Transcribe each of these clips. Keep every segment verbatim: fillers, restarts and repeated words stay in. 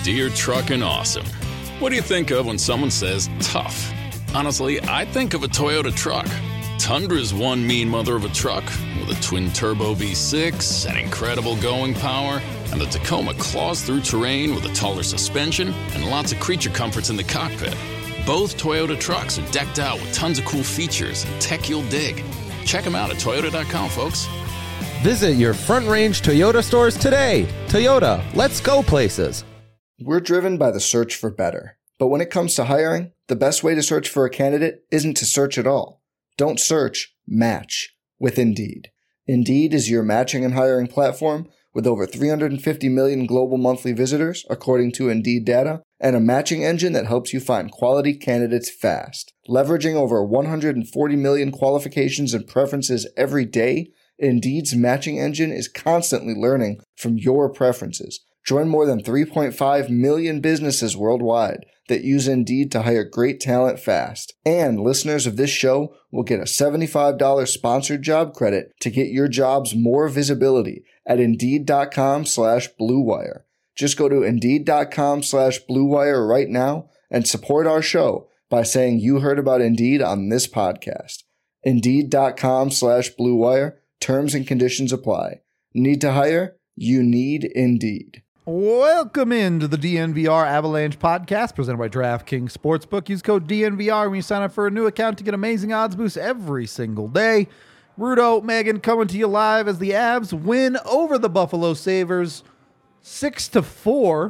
Deere Truckin' Awesome. What do you think of when someone says tough? Honestly, I think of a Toyota truck. Tundra's one mean mother of a truck with a twin-turbo V six and incredible going power, and the Tacoma claws through terrain with a taller suspension and lots of creature comforts in the cockpit. Both Toyota trucks are decked out with tons of cool features and tech you'll dig. Check them out at toyota dot com, folks. Visit your Front Range Toyota stores today. Toyota, let's go places. We're driven by the search for better. But when it comes to hiring, the best way to search for a candidate isn't to search at all. Don't search, match with Indeed. Indeed is your matching and hiring platform with over three hundred fifty million global monthly visitors, according to Indeed data, and a matching engine that helps you find quality candidates fast. Leveraging over one hundred forty million qualifications and preferences every day, Indeed's matching engine is constantly learning from your preferences. Join more than three point five million businesses worldwide that use Indeed to hire great talent fast. And listeners of this show will get a seventy-five dollars sponsored job credit to get your jobs more visibility at Indeed.com slash Blue Wire. Just go to Indeed.com slash Blue Wire right now and support our show by saying you heard about Indeed on this podcast. Indeed.com slash Blue Wire. Terms and conditions apply. Need to hire? You need Indeed. Welcome into the D N V R Avalanche podcast presented by DraftKings Sportsbook. Use code D N V R when you sign up for a new account to get amazing odds boosts every single day. Rudo, Megan coming to you live as the Avs win over the Buffalo Sabres six to four.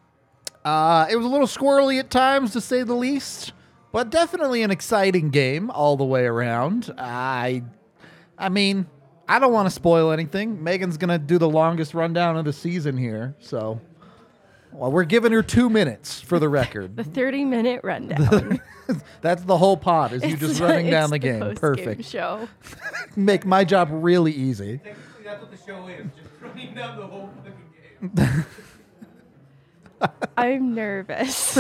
Uh, it was a little squirrely at times, to say the least, but definitely an exciting game all the way around. I, I mean... I don't want to spoil anything. Megan's going to do the longest rundown of the season here. So, well, we're giving her two minutes for the record. The thirty-minute rundown. That's the whole pod, is you It's just the- running down it's the game. post-game Perfect. show. Make my job really easy. Technically, that's what the show is. Just running down the whole fucking game. I'm nervous.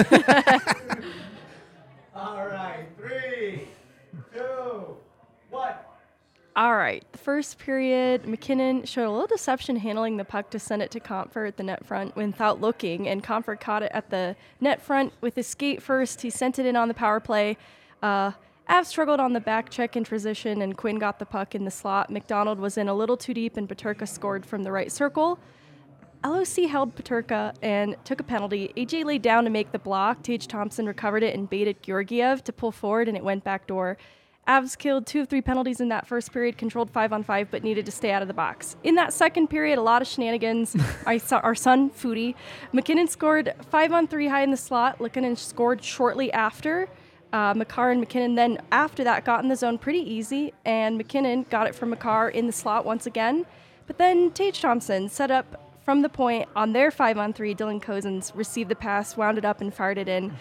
All right. Three, two, one. All right. The first period, McKinnon showed a little deception handling the puck to send it to Comfort at the net front without looking, and Comfort caught it at the net front with his skate first. He sent it in on the power play. Uh, Av struggled on the back check in transition, and Quinn got the puck in the slot. McDonald was in a little too deep, and Peterka scored from the right circle. L O C held Peterka and took a penalty. A J laid down to make the block. Tage Thompson recovered it and baited Georgiev to pull forward, and it went backdoor. Avs killed two of three penalties in that first period, controlled five on five, but needed to stay out of the box. In that second period, a lot of shenanigans. I saw our son, Foodie. McKinnon scored five on three high in the slot. Likanen scored shortly after. Uh, Makar and McKinnon then, after that, got in the zone pretty easy, and McKinnon got it from Makar in the slot once again. But then Tage Thompson set up from the point on their five on three. Dylan Cozens received the pass, wound it up, and fired it in.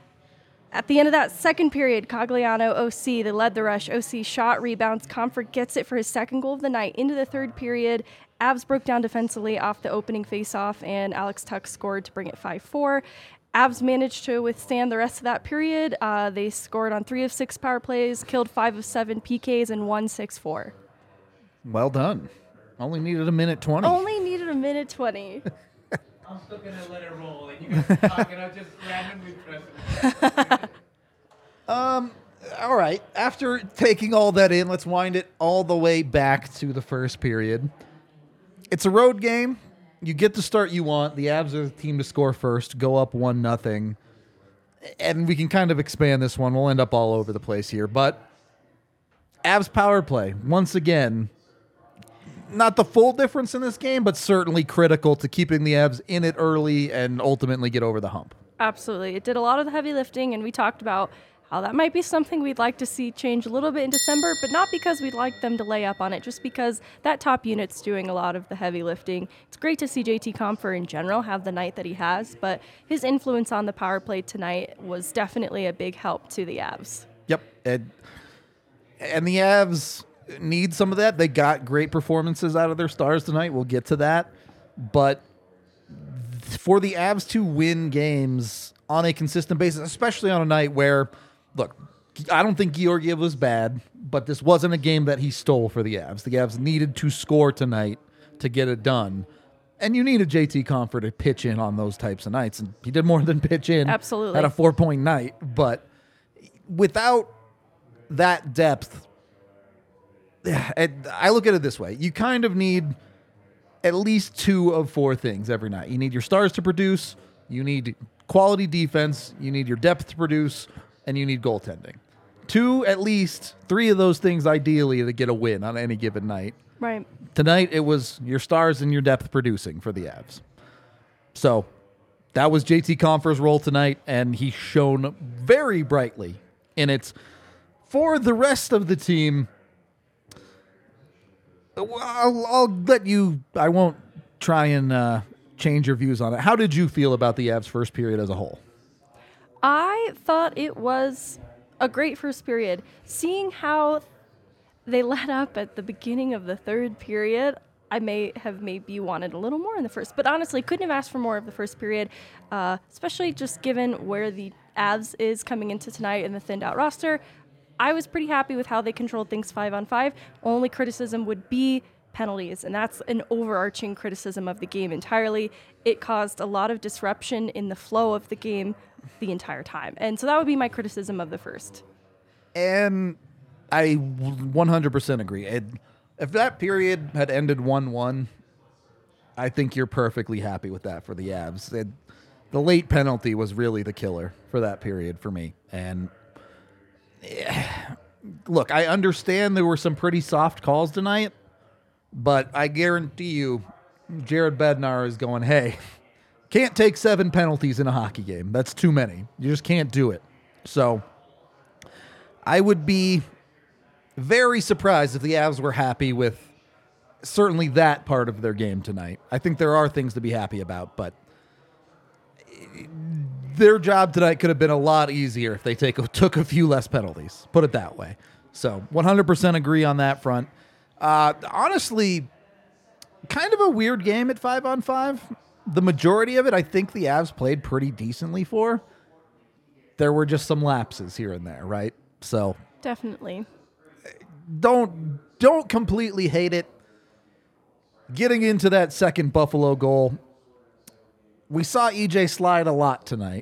At the end of that second period, Cogliano, O C, they led the rush. O C shot, rebounds. Comfort gets it for his second goal of the night. Into the third period, Avs broke down defensively off the opening faceoff, and Alex Tuck scored to bring it five four. Avs managed to withstand the rest of that period. Uh, they scored on three of six power plays, killed five of seven P Ks, and won six four. Well done. Only needed a minute twenty. Only needed a minute twenty. I'm still going to let it roll. And you guys are talking, I'll just randomly press it. Um, all right. After taking all that in, let's wind it all the way back to the first period. It's a road game. You get the start you want. The Avs are the team to score first, go up one nothing. And we can kind of expand this one. We'll end up all over the place here. But Avs power play, once again, not the full difference in this game, but certainly critical to keeping the Avs in it early and ultimately get over the hump. Absolutely. It did a lot of the heavy lifting, and we talked about how that might be something we'd like to see change a little bit in December, but not because we'd like them to lay up on it, just because that top unit's doing a lot of the heavy lifting. It's great to see J T Compher in general have the night that he has, but his influence on the power play tonight was definitely a big help to the Avs. Yep. And, and the Avs need some of that. They got great performances out of their stars tonight. We'll get to that. But for the Avs to win games on a consistent basis, especially on a night where, look, I don't think Georgiev was bad, but this wasn't a game that he stole for the Avs. The Avs needed to score tonight to get it done. And you need a J T Confer to pitch in on those types of nights. And he did more than pitch in. Absolutely. Had a four-point night. But without that depth, I look at it this way. You kind of need at least two of four things every night. You need your stars to produce. You need quality defense. You need your depth to produce. And you need goaltending. Two, at least, three of those things ideally to get a win on any given night. Right. Tonight, it was your stars and your depth producing for the Avs. So that was J T Confer's role tonight, and he shone very brightly in it. For the rest of the team, I'll, I'll let you, I won't try and uh, change your views on it. How did you feel about the Avs' first period as a whole? I thought it was a great first period. Seeing how they let up at the beginning of the third period, I may have maybe wanted a little more in the first, but honestly, couldn't have asked for more of the first period, uh, especially just given where the Avs is coming into tonight in the thinned out roster. I was pretty happy with how they controlled things five on five. Only criticism would be penalties, and that's an overarching criticism of the game entirely. It caused a lot of disruption in the flow of the game the entire time, and so that would be my criticism of the first. And I one hundred percent agree. It, if that period had ended one one, I think you're perfectly happy with that for the Avs. It, the late penalty was really the killer for that period for me. And yeah, look, I understand there were some pretty soft calls tonight, but I guarantee you Jared Bednar is going, hey, can't take seven penalties in a hockey game. That's too many. You just can't do it. So I would be very surprised if the Avs were happy with certainly that part of their game tonight. I think there are things to be happy about, but their job tonight could have been a lot easier if they take took a few less penalties. Put it that way. So one hundred percent agree on that front. Uh, honestly, kind of a weird game at five on five. The majority of it, I think the Avs played pretty decently for. There were just some lapses here and there, right? So Definitely. Don't don't completely hate it. Getting into that second Buffalo goal, we saw E J slide a lot tonight.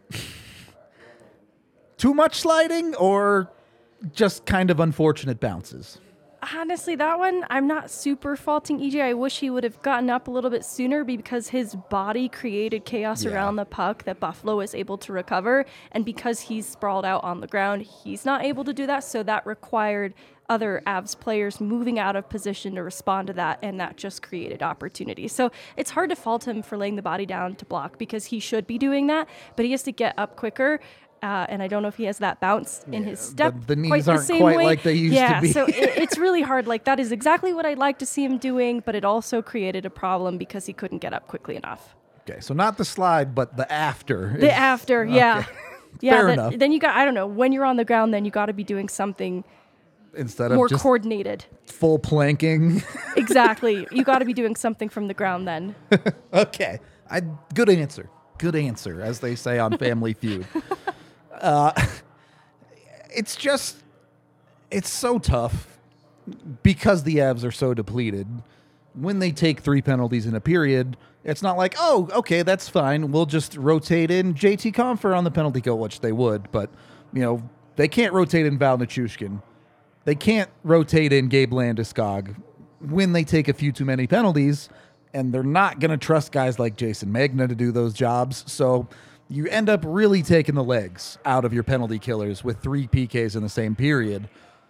Too much sliding or just kind of unfortunate bounces? Honestly, that one, I'm not super faulting E J. I wish he would have gotten up a little bit sooner because his body created chaos Yeah. around the puck that Buffalo was able to recover. And because he's sprawled out on the ground, he's not able to do that. So that required other Avs players moving out of position to respond to that, and that just created opportunity. So it's hard to fault him for laying the body down to block because he should be doing that, but he has to get up quicker. Uh, and I don't know if he has that bounce in his step. The, the knees quite the aren't same quite way. like they used yeah, to be. so it, it's really hard. Like, that is exactly what I'd like to see him doing, but it also created a problem because he couldn't get up quickly enough. Okay, so not the slide, but the after. The is- after, yeah. Okay. Yeah, Fair then, enough. then you got, I don't know, when you're on the ground, then you got to be doing something Instead of more just coordinated. full planking. Exactly. You got to be doing something from the ground then. Okay. I good answer. Good answer, as they say on Family Feud. Uh, it's just, it's so tough because the Avs are so depleted. When they take three penalties in a period, it's not like, oh, okay, that's fine. We'll just rotate in J T Confer on the penalty kill, which they would. But, you know, they can't rotate in Val Nichushkin. They can't rotate in Gabe Landeskog when they take a few too many penalties, and they're not going to trust guys like Jason Magna to do those jobs. So you end up really taking the legs out of your penalty killers with three P Ks in the same period.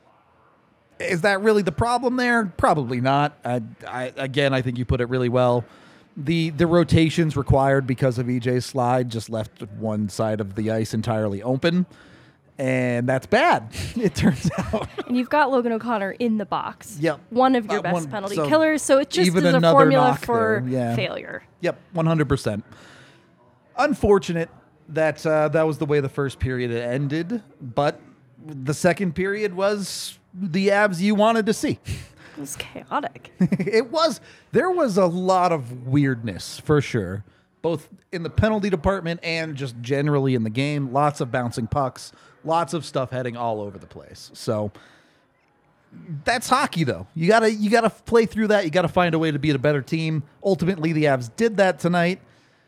Is that really the problem there? Probably not. I, I, again, I think you put it really well. The the rotations required because of E J's slide just left one side of the ice entirely open. And that's bad, it turns out. And you've got Logan O'Connor in the box. Yep. One of your Uh, best one- penalty so killers. So it just even is a another formula knock for there, yeah. failure. Yep, one hundred percent. Unfortunate that uh, that was the way the first period ended, but the second period was the Avs you wanted to see. It was chaotic. It was. There was a lot of weirdness, for sure, both in the penalty department and just generally in the game. Lots of bouncing pucks, lots of stuff heading all over the place. So that's hockey, though. You gotta you gotta play through that. You gotta find a way to be a better team. Ultimately, the Avs did that tonight.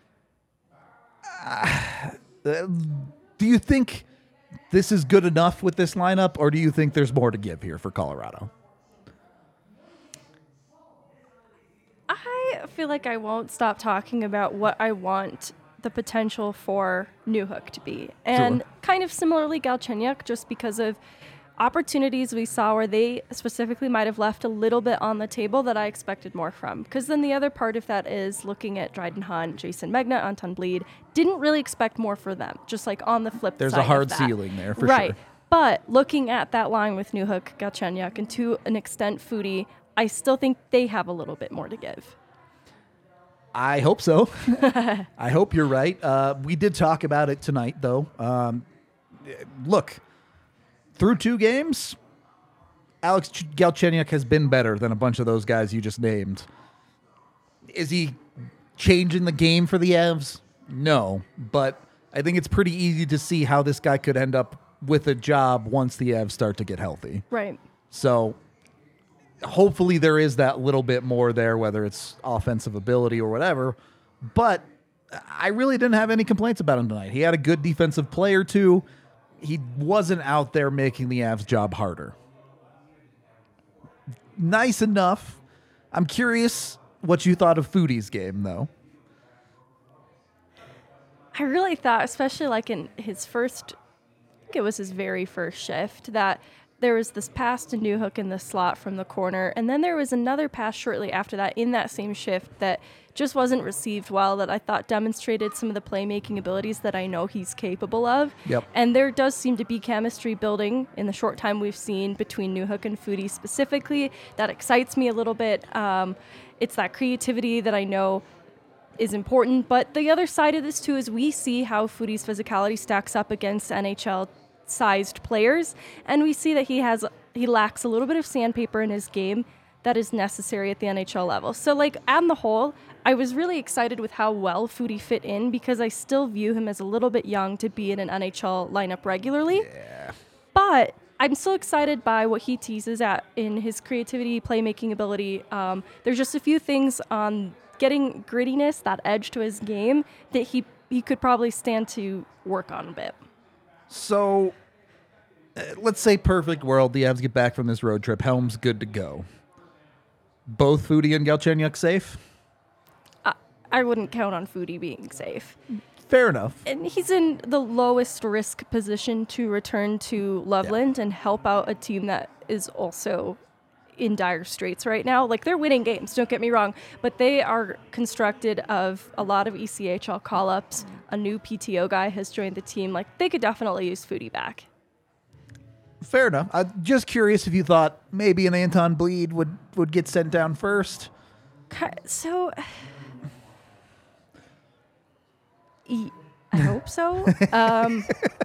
Uh, do you think this is good enough with this lineup, or do you think there's more to give here for Colorado? I feel like I won't stop talking about what I want the potential for Newhook to be. And Sure. kind of similarly, Galchenyuk, just because of opportunities we saw where they specifically might have left a little bit on the table that I expected more from. Because then the other part of that is looking at Dryden Hunt, Jason Megna, Anton Bleed. Didn't really expect more for them, just like on the flip There's side a hard of that. ceiling there, for right. sure. But looking at that line with Newhook, Galchenyuk, and to an extent Foudy, I still think they have a little bit more to give. I hope so. I hope you're right. Uh, we did talk about it tonight, though. Um, look, through two games, Alex Galchenyuk has been better than a bunch of those guys you just named. Is he changing the game for the Avs? No, but I think it's pretty easy to see how this guy could end up with a job once the Avs start to get healthy. Right. So hopefully there is that little bit more there, whether it's offensive ability or whatever. But I really didn't have any complaints about him tonight. He had a good defensive play or two. He wasn't out there making the Avs' job harder. Nice enough. I'm curious what you thought of Foudy's game, though. I really thought, especially like in his first, I think it was his very first shift, that there was this pass to Newhook in the slot from the corner, and then there was another pass shortly after that in that same shift that just wasn't received well, that I thought demonstrated some of the playmaking abilities that I know he's capable of. Yep. And there does seem to be chemistry building in the short time we've seen between Newhook and Foudy specifically. That excites me a little bit. Um, it's that creativity that I know is important. But the other side of this, too, is we see how Foudy's physicality stacks up against N H L-sized players, and we see that he has he lacks a little bit of sandpaper in his game that is necessary at the N H L level. So, like, on the whole, I was really excited with how well Foudy fit in because I still view him as a little bit young to be in an N H L lineup regularly. Yeah. But I'm so excited by what he teases at in his creativity, playmaking ability. Um, there's just a few things on getting grittiness, that edge to his game, that he, he could probably stand to work on a bit. So, uh, let's say perfect world, the Avs get back from this road trip. Helm's good to go. Both Foudy and Galchenyuk safe? I, I wouldn't count on Foudy being safe. Fair enough. And he's in the lowest risk position to return to Loveland yeah. and help out a team that is also in dire straits right now. Like, they're winning games, don't get me wrong, but they are constructed of a lot of E C H L call-ups. A new P T O guy has joined the team. Like, they could definitely use Foudy back. Fair enough. I'm just curious if you thought maybe an Anton Bleed would, would get sent down first. So, I hope so. Um,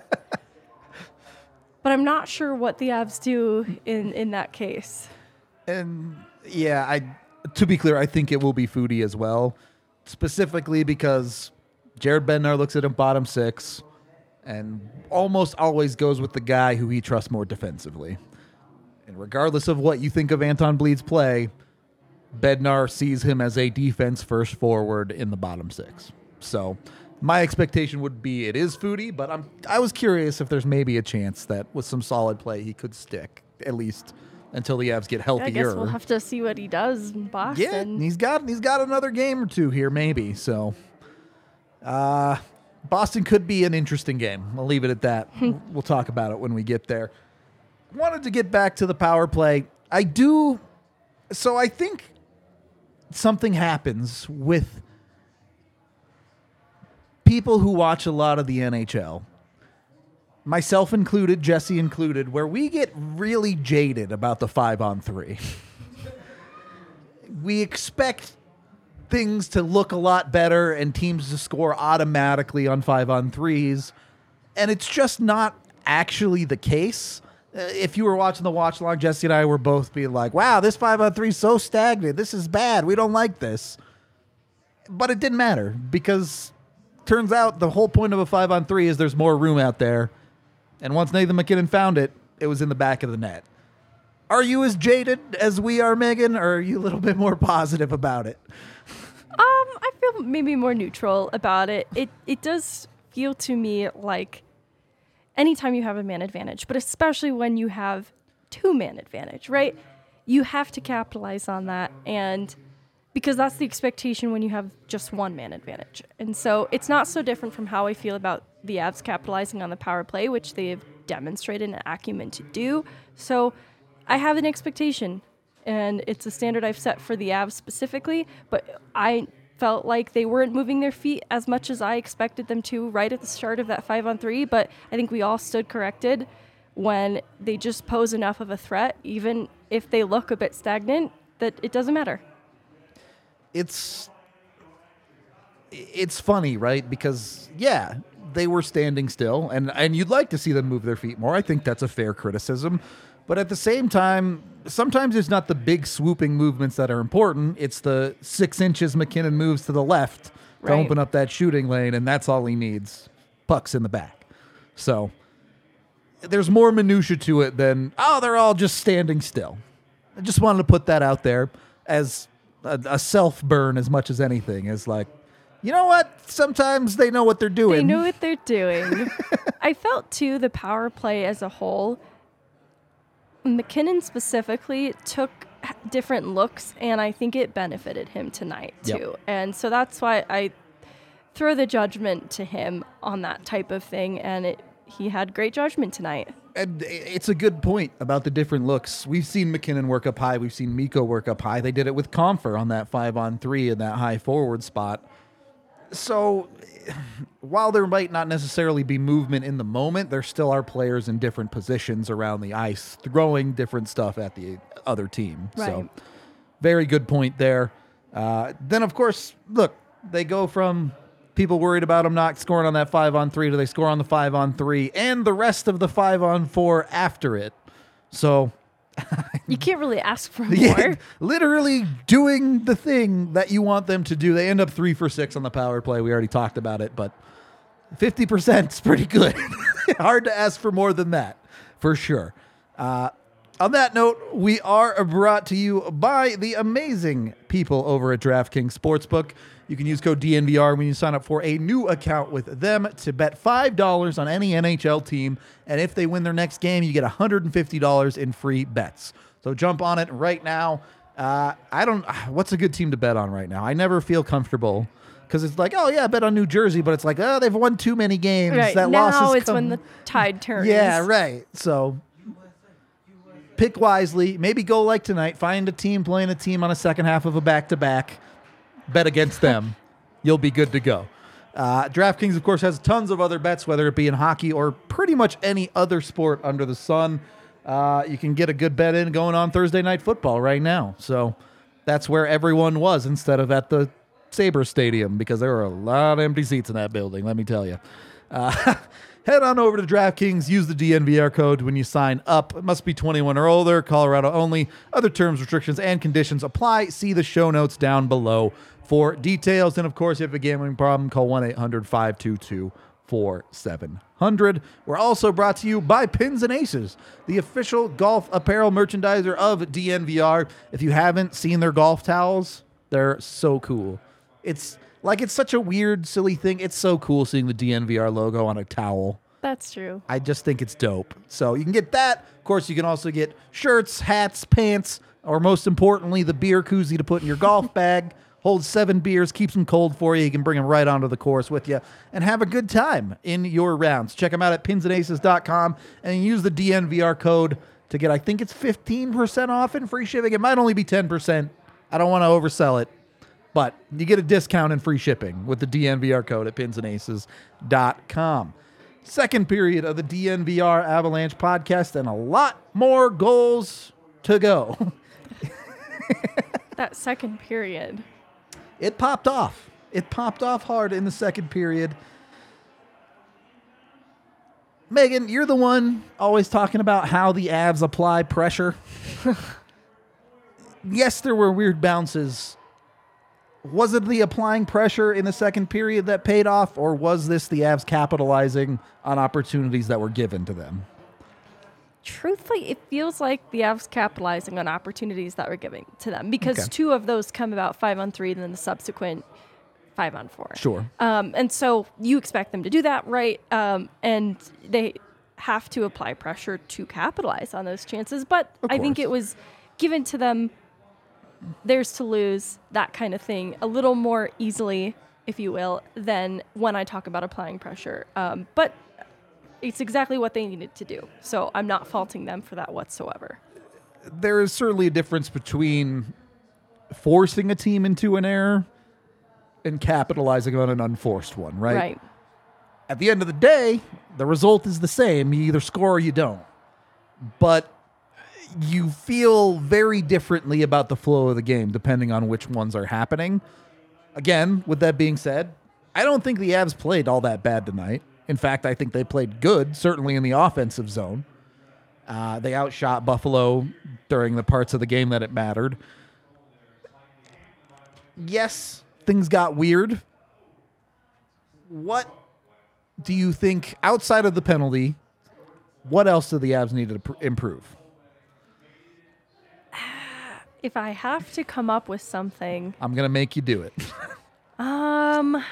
but I'm not sure what the Avs do in, in that case. And yeah, I to be clear, I think it will be Foudy as well, specifically because Jared Bednar looks at him bottom six and almost always goes with the guy who he trusts more defensively. And regardless of what you think of Anton Bleed's play, Bednar sees him as a defense first forward in the bottom six. So my expectation would be it is Foudy, but I'm I was curious if there's maybe a chance that with some solid play he could stick at least until the Avs get healthier. I guess we'll have to see what he does in Boston. Yeah, he's got he's got another game or two here, maybe. So, uh, Boston could be an interesting game. I'll leave it at that. We'll talk about it when we get there. Wanted to get back to the power play. I do. So I think something happens with people who watch a lot of the N H L. Myself included, Jesse included, where we get really jaded about the five on three. We expect things to look a lot better and teams to score automatically on five on threes, and it's just not actually the case. Uh, if you were watching the watch along, Jesse and I were both being like, wow, this five on three is so stagnant. This is bad. We don't like this. But it didn't matter because turns out the whole point of a five on three is there's more room out there. And once Nathan MacKinnon found it, it was in the back of the net. Are you as jaded as we are, Megan, or are you a little bit more positive about it? Um, I feel maybe more neutral about it. It it does feel to me like anytime you have a man advantage, but especially when you have two man advantage, right? You have to capitalize on that, and because that's the expectation when you have just one man advantage. And so it's not so different from how I feel about the Avs capitalizing on the power play, which they have demonstrated an acumen to do. So I have an expectation, and it's a standard I've set for the Avs specifically, but I felt like they weren't moving their feet as much as I expected them to right at the start of that five on three, but I think we all stood corrected when they just pose enough of a threat, even if they look a bit stagnant, that it doesn't matter. It's it's funny, right? Because, yeah, they were standing still, and, and you'd like to see them move their feet more. I think that's a fair criticism. But at the same time, sometimes it's not the big swooping movements that are important. It's the six inches MacKinnon moves to the left to Right. open up that shooting lane, and that's all he needs. Pucks in the back. So there's more minutia to it than, oh, they're all just standing still. I just wanted to put that out there as a, a self-burn as much as anything. As like, you know what? Sometimes they know what they're doing. They know what they're doing. I felt, too, the power play as a whole, MacKinnon specifically took different looks, and I think it benefited him tonight, too. Yep. And so that's why I throw the judgment to him on that type of thing, and it, he had great judgment tonight. And it's a good point about the different looks. We've seen MacKinnon work up high. We've seen Mikko work up high. They did it with Comfer on that five on three in that high forward spot. So while there might not necessarily be movement in the moment, there still are players in different positions around the ice throwing different stuff at the other team. Right. So very good point there. Uh, then, of course, look, they go from people worried about them not scoring on that five on three to they score on the five on three and the rest of the five on four after it. So You can't really ask for more. yeah, literally doing the thing that you want them to do. They end up three for six on the power play. We already talked about it, but fifty percent is pretty good. Hard to ask for more than that, for sure. Uh, on that note, we are brought to you by the amazing people over at DraftKings Sportsbook. You can use code D N V R when you sign up for a new account with them to bet five dollars on any N H L team. And if they win their next game, you get one hundred fifty dollars in free bets. So jump on it right now. Uh, I don't, what's a good team to bet on right now? I never feel comfortable because it's like, oh yeah, bet on New Jersey, but it's like, oh, they've won too many games. Right. That now losses it's come- when the tide turns. Yeah, right. So pick wisely. Maybe go like tonight. Find a team playing a team on a second half of a back-to-back. Bet against them. You'll be good to go. Uh, DraftKings, of course, has tons of other bets, whether it be in hockey or pretty much any other sport under the sun. Uh, you can get a good bet in going on Thursday Night Football right now. So that's where everyone was instead of at the Sabres Stadium because there were a lot of empty seats in that building, let me tell you. Uh, head on over to DraftKings. Use the D N V R code when you sign up. It must be twenty-one or older. Colorado only. Other terms, restrictions, and conditions apply. See the show notes down below for details. And, of course, if you have a gambling problem, call one eight hundred five two two four seven zero zero. We're also brought to you by Pins and Aces, the official golf apparel merchandiser of D N V R. If you haven't seen their golf towels, they're so cool. It's like it's such a weird, silly thing. It's so cool seeing the D N V R logo on a towel. That's true. I just think it's dope. So you can get that. Of course, you can also get shirts, hats, pants, or most importantly, the beer koozie to put in your golf bag. Holds seven beers, keeps them cold for you. You can bring them right onto the course with you and have a good time in your rounds. Check them out at pins and aces dot com and use the D N V R code to get, I think it's fifteen percent off and free shipping. It might only be ten percent. I don't want to oversell it, but you get a discount and free shipping with the D N V R code at pins and aces dot com. Second period of the D N V R Avalanche podcast and a lot more goals to go. That second period. It popped off. It popped off hard in the second period. Megan, you're the one always talking about how the Avs apply pressure. Yes, there were weird bounces. Was it the applying pressure in the second period that paid off, or was this the Avs capitalizing on opportunities that were given to them? Truthfully, it feels like the Avs capitalizing on opportunities that were given to them because Okay. two of those come about five on three, and then the subsequent five on four. Sure. Um, and so you expect them to do that, right? Um, and they have to apply pressure to capitalize on those chances. But Of I think course. it was given to them, theirs to lose, that kind of thing, a little more easily, if you will, than when I talk about applying pressure. Um, but it's exactly what they needed to do. So I'm not faulting them for that whatsoever. There is certainly a difference between forcing a team into an error and capitalizing on an unforced one, right? Right. At the end of the day, the result is the same. You either score or you don't. But you feel very differently about the flow of the game depending on which ones are happening. Again, with that being said, I don't think the Avs played all that bad tonight. In fact, I think they played good, certainly in the offensive zone. Uh, they outshot Buffalo during the parts of the game that it mattered. Yes, things got weird. What do you think, outside of the penalty, what else do the Avs need to pr- improve? If I have to come up with something, I'm going to make you do it. um,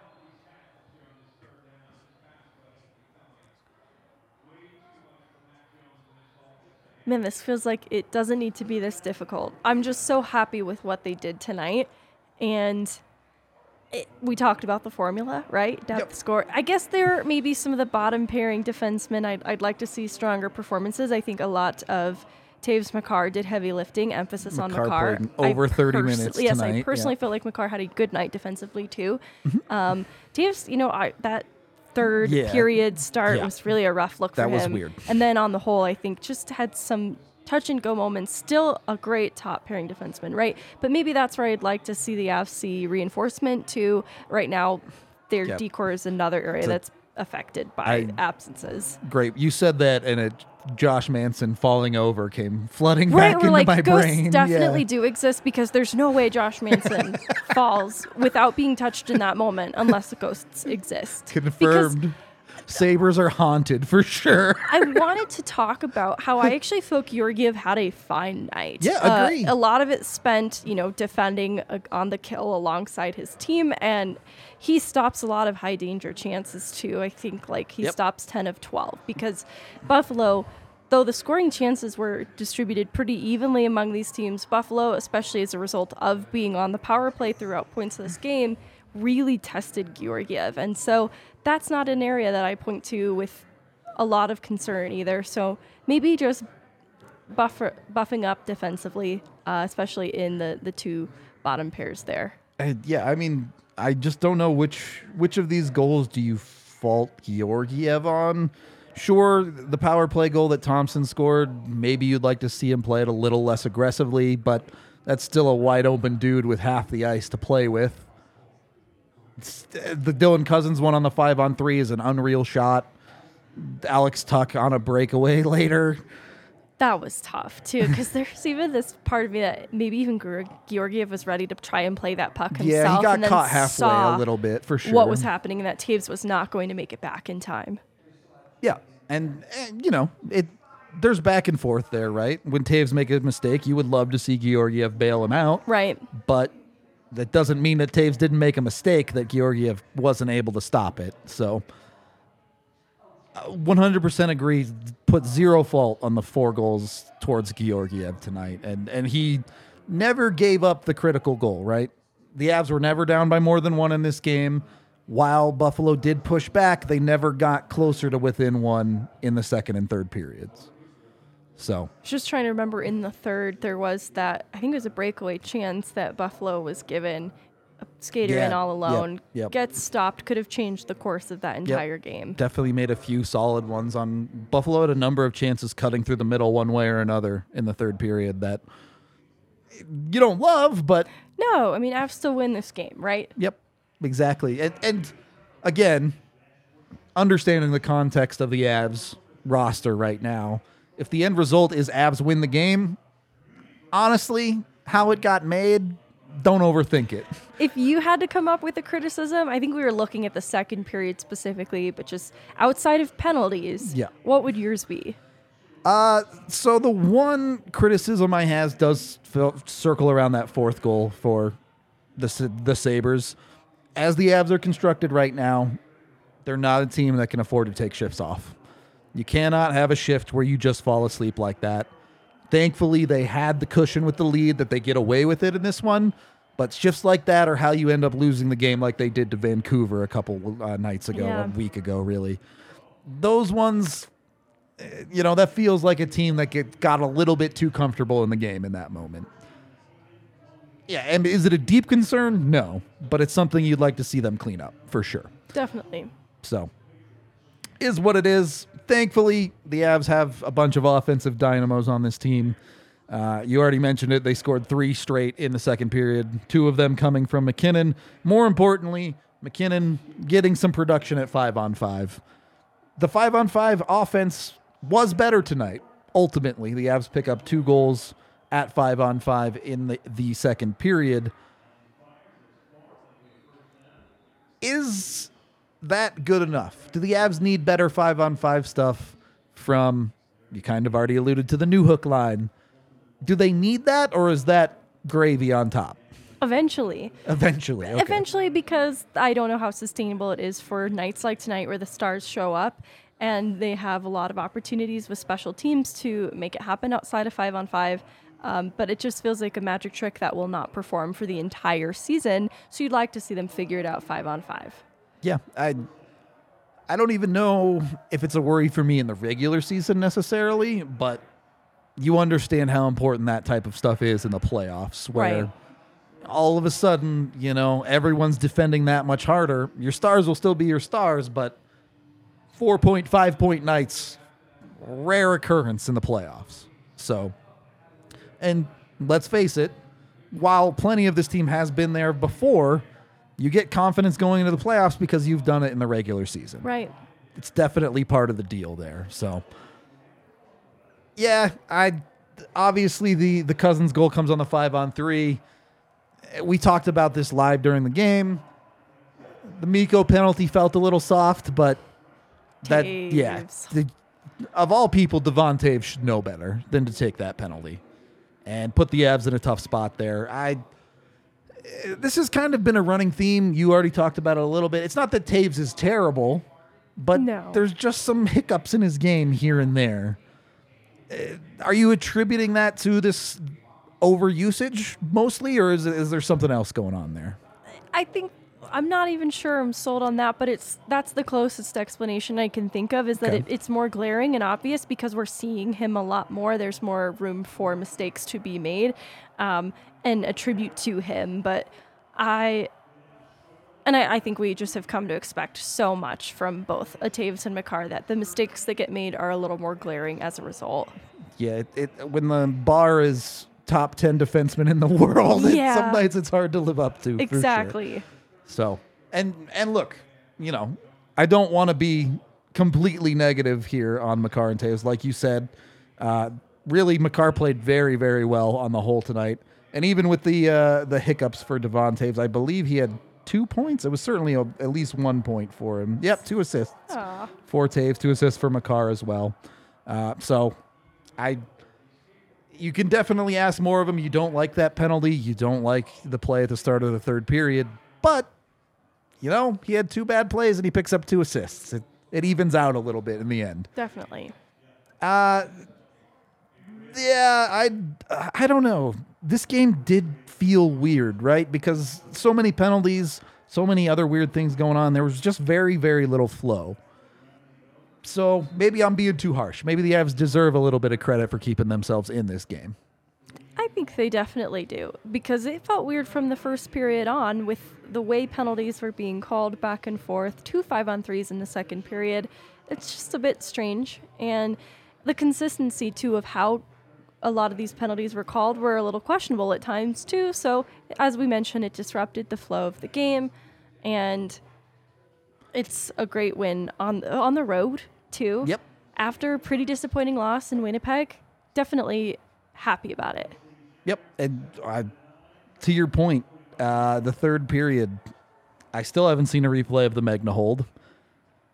man, this feels like it doesn't need to be this difficult. I'm just so happy with what they did tonight. And it, we talked about the formula, right? Depth Yep. score. I guess there may be some of the bottom pairing defensemen. I'd, I'd like to see stronger performances. I think a lot of Taves Makar did heavy lifting, emphasis on Makar Makar. played over I thirty perso- minutes Yes, I tonight, personally yeah. felt like Makar had a good night defensively too. Um, Taves, you know, I, that third Yeah. period start Yeah. was really a rough look for That him. was weird. And then on the whole, I think just had some touch and go moments. Still a great top pairing defenseman, right? But maybe that's where I'd like to see the Avs see reinforcement too. Right now, their Yep. decor is another area So that's affected by I- absences. Great. You said that, and it, Josh Manson falling over came flooding Right, back we're into like my ghosts brain. definitely Yeah. do exist because there's no way Josh Manson falls without being touched in that moment unless the ghosts exist. Because Confirmed. Sabres are haunted for sure. I wanted to talk about how I actually feel Georgiev had a fine night. Yeah, Uh, agree. a lot of it spent, you know, defending uh, on the kill alongside his team, and he stops a lot of high danger chances too. I think like he Yep. stops ten of twelve because Buffalo, though the scoring chances were distributed pretty evenly among these teams, Buffalo, especially as a result of being on the power play throughout points of this game, really tested Georgiev. And so that's not an area that I point to with a lot of concern either. So maybe just buffer, buffing up defensively, uh, especially in the, the two bottom pairs there. And yeah, I mean, I just don't know which which of these goals do you fault Georgiev on. Sure, the power play goal that Thompson scored, maybe you'd like to see him play it a little less aggressively, but that's still a wide open dude with half the ice to play with. It's- the Dylan Cousins one on the five on three is an unreal shot. Alex Tuck on a breakaway later. That was tough too, because there's even this part of me that maybe even Geor- Georgiev was ready to try and play that puck himself. Yeah, he got and then caught halfway saw a little bit for sure. what was happening, and that Taves was not going to make it back in time. Yeah, and, and you know it. There's back and forth there, right? When Taves make a mistake, you would love to see Georgiev bail him out, Right. but that doesn't mean that Taves didn't make a mistake, that Georgiev wasn't able to stop it. So, uh, one hundred percent agree. Put zero fault on the four goals towards Georgiev tonight, and and he never gave up the critical goal. Right, the Avs were never down by more than one in this game. While Buffalo did push back, they never got closer to within one in the second and third periods. So, Just trying to remember in the third, there was that, I think it was a breakaway chance that Buffalo was given. A skater Yeah, in all yep, alone, yep. gets stopped, could have changed the course of that entire game. definitely made a few solid ones on Buffalo. Had a number of chances cutting through the middle one way or another in the third period that you don't love, but No, I mean, Avs still win this game, right? yep, exactly. And, and again, understanding the context of the Avs roster right now, if the end result is Avs win the game, honestly, how it got made, don't overthink it. If you had to come up with a criticism, I think we were looking at the second period specifically, but just outside of penalties, Yeah. what would yours be? Uh, so the one criticism I has does fil- circle around that fourth goal for the Sa- the Sabres. As the Avs are constructed right now, they're not a team that can afford to take shifts off. You cannot have a shift where you just fall asleep like that. Thankfully, they had the cushion with the lead that they get away with it in this one, but shifts like that are how you end up losing the game like they did to Vancouver a couple uh, nights ago, Yeah. a week ago, really. Those ones, eh, you know, that feels like a team that get, got a little bit too comfortable in the game in that moment. Yeah, and is it a deep concern? No, but it's something you'd like to see them clean up, for sure. Definitely. So, is what it is. Thankfully, the Avs have a bunch of offensive dynamos on this team. Uh, you already mentioned it. They scored three straight in the second period, two of them coming from McKinnon. More importantly, McKinnon getting some production at five on five. The five on five offense was better tonight. Ultimately, the Avs pick up two goals at five on five in the, the second period. Is that good enough? Do the Avs need better five on five stuff from, you kind of already alluded to the new hook line. Do they need that, or is that gravy on top? Eventually. Eventually. Okay. Eventually, because I don't know how sustainable it is for nights like tonight where the Stars show up and they have a lot of opportunities with special teams to make it happen outside of five on five. Um, but it just feels like a magic trick that will not perform for the entire season. So you'd like to see them figure it out five on five. Yeah, I I don't even know if it's a worry for me in the regular season necessarily, but you understand how important that type of stuff is in the playoffs, where Right. all of a sudden, you know, everyone's defending that much harder. Your stars will still be your stars, but four point five point nights, rare occurrence in the playoffs. So, and let's face it, while plenty of this team has been there before, you get confidence going into the playoffs because you've done it in the regular season. Right. It's definitely part of the deal there. So, yeah, I obviously the the Cousins goal comes on the five on three. We talked about this live during the game. The Mikko penalty felt a little soft, but that yeah, Taves. the, of all people, Devon Taves should know better than to take that penalty and put the Avs in a tough spot there. I. This has kind of been a running theme. You already talked about it a little bit. It's not that Taves is terrible, but No. there's just some hiccups in his game here and there. Uh, Are you attributing that to this overusage mostly, or is, is there something else going on there? I think I'm not even sure I'm sold on that, but it's that's the closest explanation I can think of is that Okay. it, it's more glaring and obvious because we're seeing him a lot more. There's more room for mistakes to be made um, and attribute to him. But I, and I, I think we just have come to expect so much from both Taves and Makar that the mistakes that get made are a little more glaring as a result. Yeah, it, it, when the bar is top ten defenseman in the world, it, Yeah. some nights it's hard to live up to. for sure. Exactly. So, and and look, you know, I don't want to be completely negative here on Makar and Taves. Like you said, uh, really, Makar played very, very well on the whole tonight. And even with the uh, the hiccups for Devon Taves, I believe he had two points. It was certainly a, at least one point for him. Yep, two assists Aw. for Taves, two assists for Makar as well. Uh, so, I. You can definitely ask more of him. You don't like that penalty. You don't like the play at the start of the third period. But, you know, he had two bad plays and he picks up two assists. It, it evens out a little bit in the end. Definitely. Uh, yeah, I, I don't know. This game did feel weird, right? Because so many penalties, so many other weird things going on. There was just very, very little flow. So maybe I'm being too harsh. Maybe the Avs deserve a little bit of credit for keeping themselves in this game. I think they definitely do because it felt weird from the first period on with the way penalties were being called back and forth, two five on threes in the second period. It's just a bit strange. And the consistency, too, of how a lot of these penalties were called were a little questionable at times, too. So, as we mentioned, it disrupted the flow of the game. And it's a great win on on the road, too. Yep. After a pretty disappointing loss in Winnipeg, definitely happy about it. Yep. And uh, to your point, uh, the third period, I still haven't seen a replay of the Magna hold.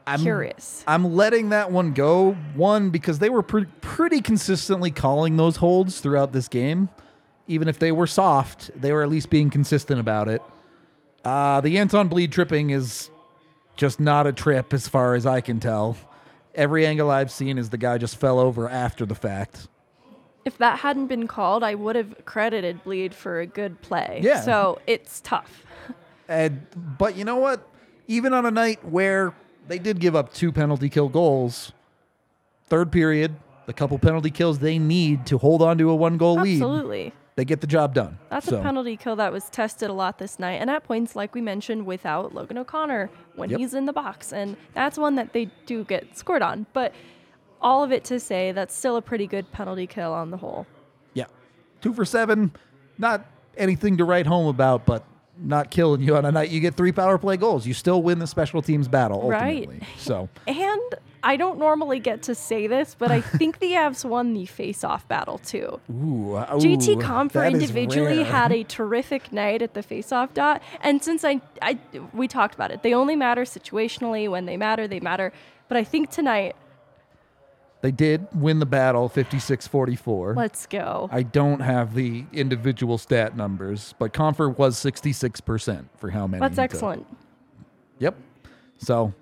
I'm curious. I'm letting that one go. One, because they were pre- pretty consistently calling those holds throughout this game. Even if they were soft, they were at least being consistent about it. Uh, the Anton bleed tripping is just not a trip as far as I can tell. Every angle I've seen is the guy just fell over after the fact. If that hadn't been called, I would have credited bleed for a good play. Yeah. So it's tough. And, but you know what? Even on a night where they did give up two penalty kill goals, third period, the couple penalty kills they need to hold on to a one-goal lead, Absolutely. they get the job done. That's So, a penalty kill that was tested a lot this night. And at points, like we mentioned, without Logan O'Connor when Yep. he's in the box. And that's one that they do get scored on. But all of it to say that's still a pretty good penalty kill on the whole. Yeah. Two for seven. Not anything to write home about, but not killing you on a night. You get three power play goals. You still win the special teams battle, ultimately. Right. So, And I don't normally get to say this, but I think the Avs won the face-off battle too. ooh, uh, J T ooh, Compher that is individually rare. had a terrific night at the face-off dot, and since I, I, we talked about it, they only matter situationally. When they matter, they matter. But I think tonight, They did win the battle fifty-six forty-four. let's go. I don't have the individual stat numbers, but Confer was sixty-six percent for how many. That's he took. excellent. Yep. So,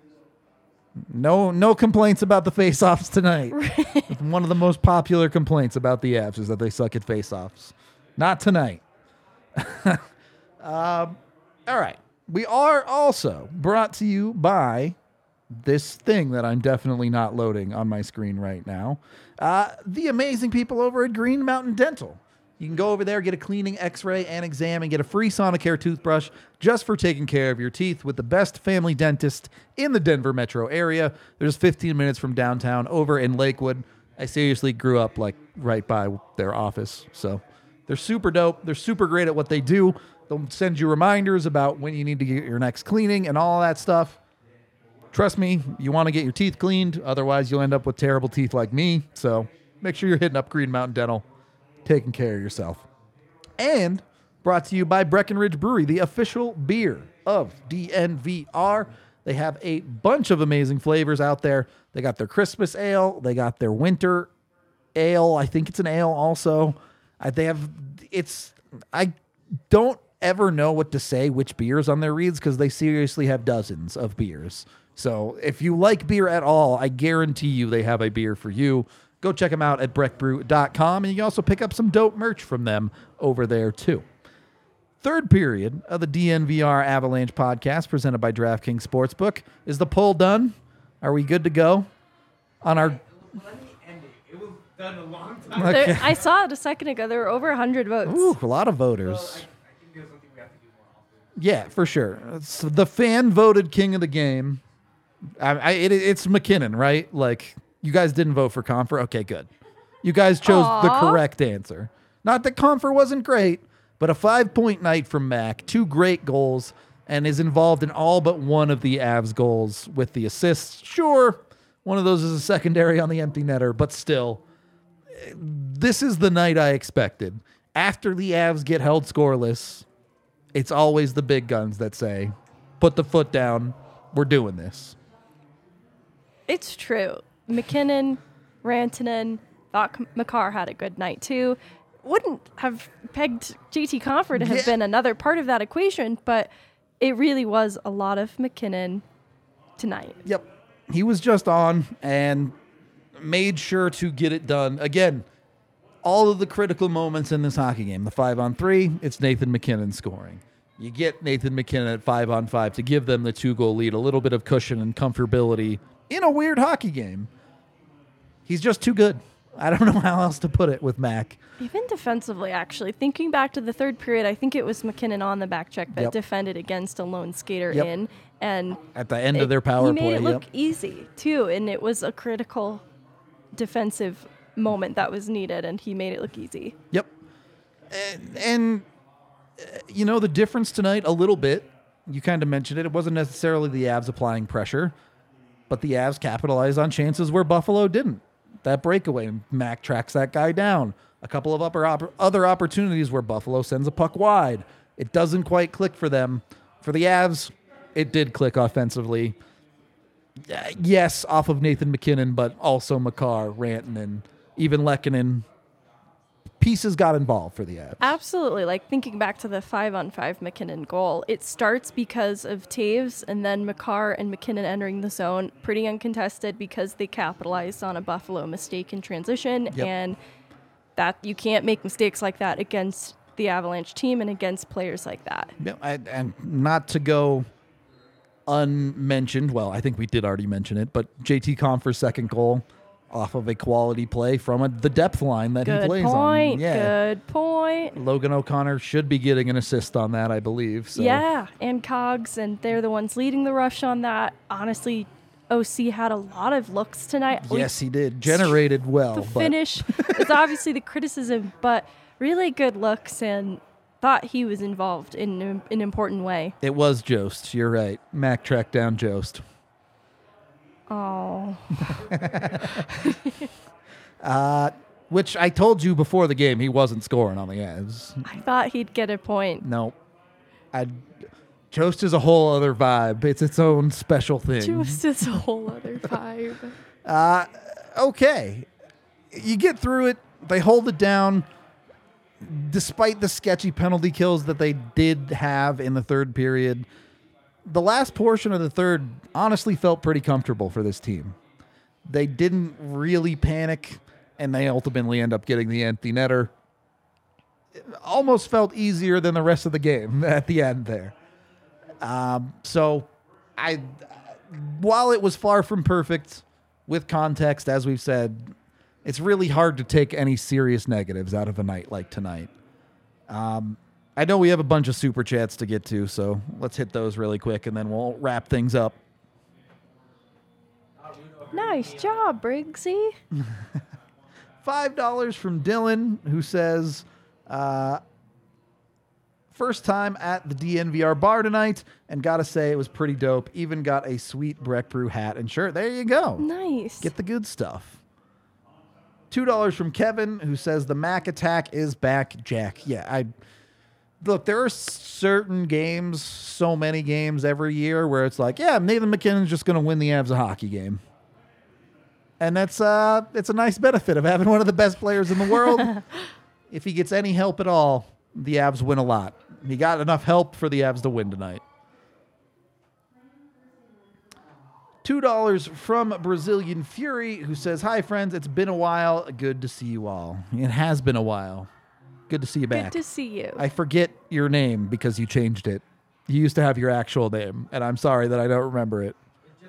no no complaints about the face-offs tonight. One of the most popular complaints about the Avs is that they suck at face-offs. Not tonight. um, all right. We are also brought to you by this thing that I'm definitely not loading on my screen right now. Uh, the amazing people over at Green Mountain Dental. You can go over there, get a cleaning, x-ray, and exam, and get a free Sonicare toothbrush just for taking care of your teeth with the best family dentist in the Denver metro area. There's fifteen minutes from downtown over in Lakewood. I seriously grew up like right by their office. So they're super dope. They're super great at what they do. They'll send you reminders about when you need to get your next cleaning and all that stuff. Trust me, you want to get your teeth cleaned. Otherwise, you'll end up with terrible teeth like me. So make sure you're hitting up Green Mountain Dental, taking care of yourself. And brought to you by Breckenridge Brewery, the official beer of D N V R. They have a bunch of amazing flavors out there. They got their Christmas ale. They got their winter ale. I think it's an ale also. I, they have, it's, I don't ever know what to say which beers on their reads because they seriously have dozens of beers. So if you like beer at all, I guarantee you they have a beer for you. Go check them out at breck brew dot com, and you can also pick up some dope merch from them over there, too. Third period of the D N V R Avalanche podcast presented by DraftKings Sportsbook. Is the poll done? Are we good to go on our... Let me end it. It was done a long time Okay. There, I saw it a second ago. There were over one hundred votes. Ooh, a lot of ago. voters. I, I think there's something we have to do more often. Yeah, for sure. It's the fan voted king of the game. I, I, it, it's McKinnon, right? Like, you guys didn't vote for Confer? Okay, good. You guys chose the Aw. correct answer. Not that Confer wasn't great, but a five-point night from Mac, two great goals, and is involved in all but one of the Avs goals with the assists. Sure, one of those is a secondary on the empty netter, but still, this is the night I expected. After the Avs get held scoreless, it's always the big guns that say, put the foot down, we're doing this. It's true. McKinnon, Rantanen, thought Makar had a good night too. Wouldn't have pegged J T Compher to have Yeah. been another part of that equation, but it really was a lot of McKinnon tonight. Yep. He was just on and made sure to get it done. Again, all of the critical moments in this hockey game, the five on three, it's Nathan McKinnon scoring. You get Nathan McKinnon at five on five to give them the two goal lead, a little bit of cushion and comfortability in a weird hockey game. He's just too good. I don't know how else to put it with Mac. Even defensively, actually. Thinking back to the third period, I think it was McKinnon on the back check that Yep. defended against a lone skater Yep. in. And At the end it- of their power he made play, it look yep. easy, too. And it was a critical defensive moment that was needed, and he made it look easy. Yep. And, and uh, you know, the difference tonight, a little bit, you kind of mentioned it, it wasn't necessarily the Avs applying pressure, but the Avs capitalized on chances where Buffalo didn't. That breakaway, Mac tracks that guy down. A couple of upper oppor- other opportunities where Buffalo sends a puck wide. It doesn't quite click for them. For the Avs, it did click offensively. uh, yes, off of Nathan McKinnon, but also Makar, Rantanen, even Lehkonen. Pieces got involved for the Avs. Absolutely. Like thinking back to the five on five McKinnon goal, it starts because of Taves and then Makar and McKinnon entering the zone pretty uncontested because they capitalized on a Buffalo mistake in transition. Yep. And that you can't make mistakes like that against the Avalanche team and against players like that. Yeah, I, and not to go unmentioned, well, I think we did already mention it, but J T Compher's second goal off of a quality play from a, the depth line that Good he plays point. on. Yeah. Good point. Logan O'Connor should be getting an assist on that, I believe. So. Yeah, and Cogs, and they're the ones leading the rush on that. Honestly, O C had a lot of looks tonight. Yes, he did. Generated well. The but finish is obviously the criticism, but really good looks, and thought he was involved in an in important way. It was Jost. You're right. Mac tracked down Jost. Oh. uh, which I told you before the game he wasn't scoring on the Avs. I thought he'd get a point. No. I, Jost is a whole other vibe. It's its own special thing. Just is a whole other vibe. Uh, okay. You get through it. They hold it down. Despite the sketchy penalty kills that they did have in the third period, the last portion of the third honestly felt pretty comfortable for this team. They didn't really panic, and they ultimately end up getting the empty netter. It almost felt easier than the rest of the game at the end there. Um, so, I, while it was far from perfect, with context, as we've said, it's really hard to take any serious negatives out of a night like tonight. Um, I know we have a bunch of super chats to get to, so let's hit those really quick, and then we'll wrap things up. Nice job, Briggsy. five dollars from Dylan, who says, uh, first time at the D N V R bar tonight, and gotta say it was pretty dope. Even got a sweet Breck Brew hat and shirt. There you go. Nice. Get the good stuff. two dollars from Kevin, who says the Mac attack is back, Jack. Yeah, I... Look, there are certain games, so many games every year where it's like, yeah, Nathan McKinnon's just going to win the Avs a hockey game. And that's uh, it's a nice benefit of having one of the best players in the world. If he gets any help at all, the Avs win a lot. He got enough help for the Avs to win tonight. two dollars from Brazilian Fury, who says, hi, friends. It's been a while. Good to see you all. It has been a while. Good to see you back. Good to see you. I forget your name because you changed it. You used to have your actual name, and I'm sorry that I don't remember it.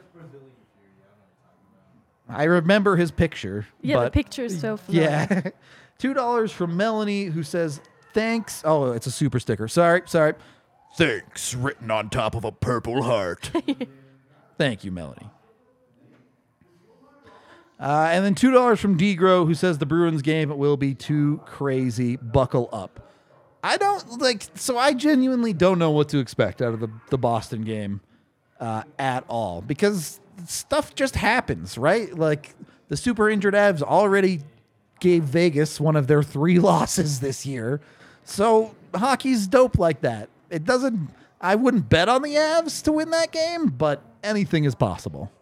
I remember his picture. Yeah, but the picture's so familiar. yeah. two dollars from Melanie, who says, thanks. Oh, it's a super sticker. Sorry, sorry. Thanks, written on top of a purple heart. Thank you, Melanie. Uh, and then two dollars from Degro, who says the Bruins game will be too crazy. Buckle up. I don't, like, so I genuinely don't know what to expect out of the, the Boston game uh, at all. Because stuff just happens, right? Like, the super injured Avs already gave Vegas one of their three losses this year. So hockey's dope like that. It doesn't, I wouldn't bet on the Avs to win that game, but anything is possible.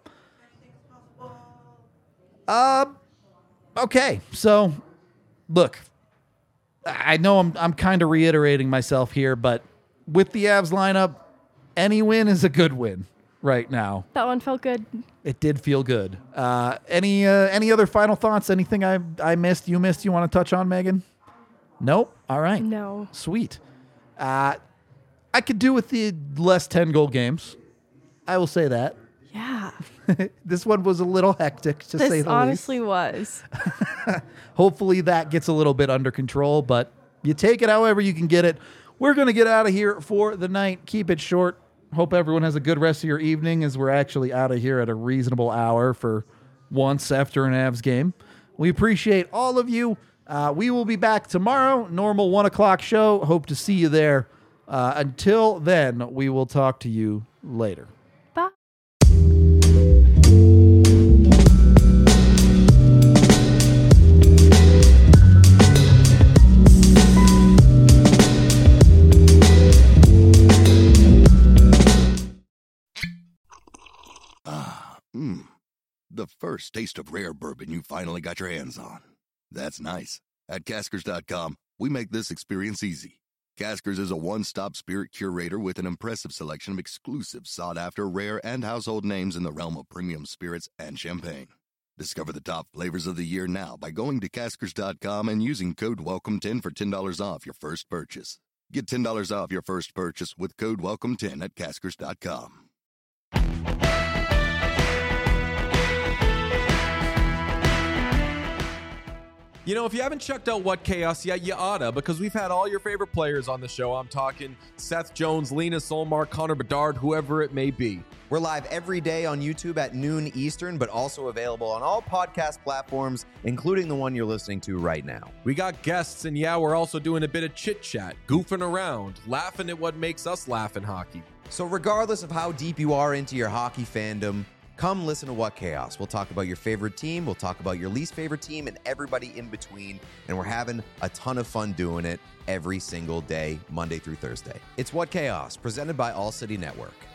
Uh, okay, so look, I know I'm I'm kind of reiterating myself here, but with the Avs lineup, any win is a good win right now. That one felt good. It did feel good. Uh, any uh, any other final thoughts? Anything I I missed? You missed? You want to touch on, Megan? Nope. All right. No. Sweet. Uh, I could do with the less ten goal games. I will say that. Yeah. This one was a little hectic, to This say the honestly least. was. Hopefully that gets a little bit under control, but you take it however you can get it. We're going to get out of here for the night. Keep it short. Hope everyone has a good rest of your evening, as we're actually out of here at a reasonable hour for once after an Avs game. We appreciate all of you. Uh, we will be back tomorrow, normal one o'clock show. Hope to see you there. Uh, until then, we will talk to you later. Bye. The first taste of rare bourbon you finally got your hands on. That's nice. At Caskers dot com, we make this experience easy. Caskers is a one-stop spirit curator with an impressive selection of exclusive, sought-after, rare, and household names in the realm of premium spirits and champagne. Discover the top flavors of the year now by going to Caskers dot com and using code welcome ten for ten dollars off your first purchase. Get ten dollars off your first purchase with code welcome ten at Caskers dot com. You know, if you haven't checked out What Chaos yet, you oughta, because we've had all your favorite players on the show. I'm talking Seth Jones, Lena Solmar, Connor Bedard, whoever it may be. We're live every day on YouTube at noon Eastern, but also available on all podcast platforms, including the one you're listening to right now. We got guests, and yeah, we're also doing a bit of chit-chat, goofing around, laughing at what makes us laugh in hockey. So regardless of how deep you are into your hockey fandom, come listen to What Chaos. We'll talk about your favorite team, we'll talk about your least favorite team, and everybody in between, and we're having a ton of fun doing it every single day, Monday through Thursday. It's What Chaos, presented by All City Network.